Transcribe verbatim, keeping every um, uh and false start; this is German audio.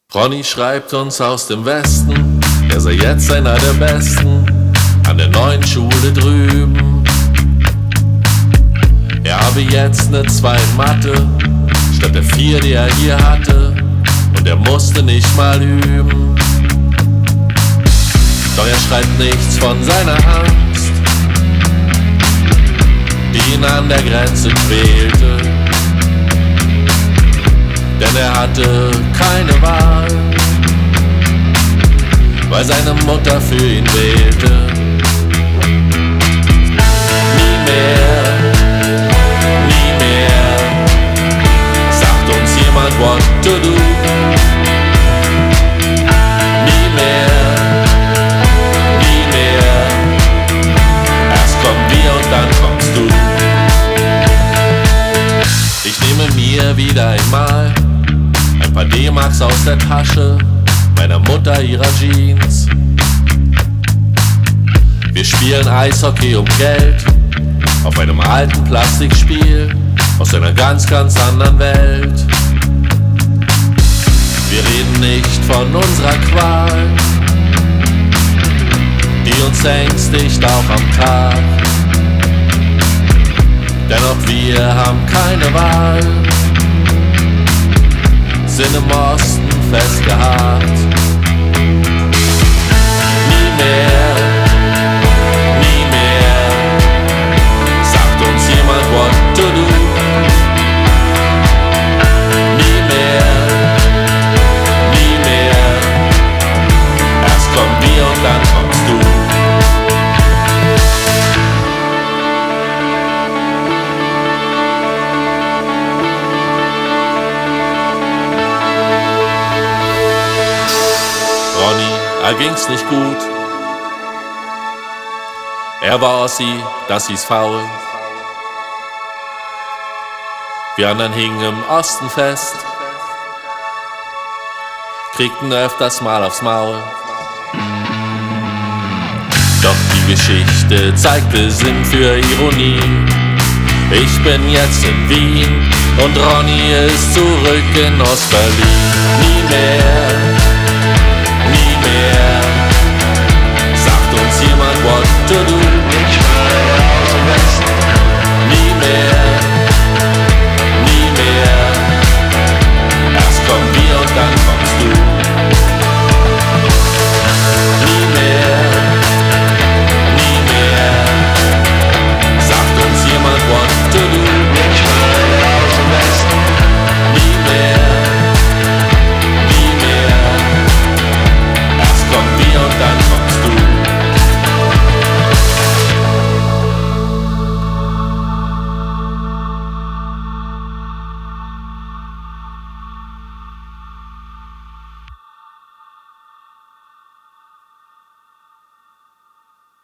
Ronny schreibt uns aus dem Westen, er sei jetzt einer der Besten an der neuen Schule drüben. Er habe jetzt ne zwei in Mathe statt der vier, die er hier hatte, und er musste nicht mal üben. Doch er schreibt nichts von seiner Angst, die ihn an der Grenze quälte. Denn er hatte keine Wahl, weil seine Mutter für ihn wählte. Nie mehr, nie mehr sagt uns jemand what to do. Nie mehr, nie mehr, erst kommen wir und dann kommst du. Ich nehme mir wieder einmal ein paar D-Marks aus der Tasche meiner Mutter ihrer Jeans. Wir spielen Eishockey um Geld auf einem alten Plastikspiel aus einer ganz, ganz anderen Welt. Wir reden nicht von unserer Qual, die uns ängstigt auch am Tag. Denn auch wir haben keine Wahl, sind im Osten festgehakt. Nie mehr, nie mehr sagt uns jemand what to do. Nie mehr, nie mehr, erst kommen wir und dann kommst du. Ronny, er ging's nicht gut. Er war Ossi, das hieß faul. Wir anderen hingen im Osten fest, kriegten öfters mal aufs Maul. Doch die Geschichte zeigte Sinn für Ironie. Ich bin jetzt in Wien und Ronny ist zurück in Ostberlin.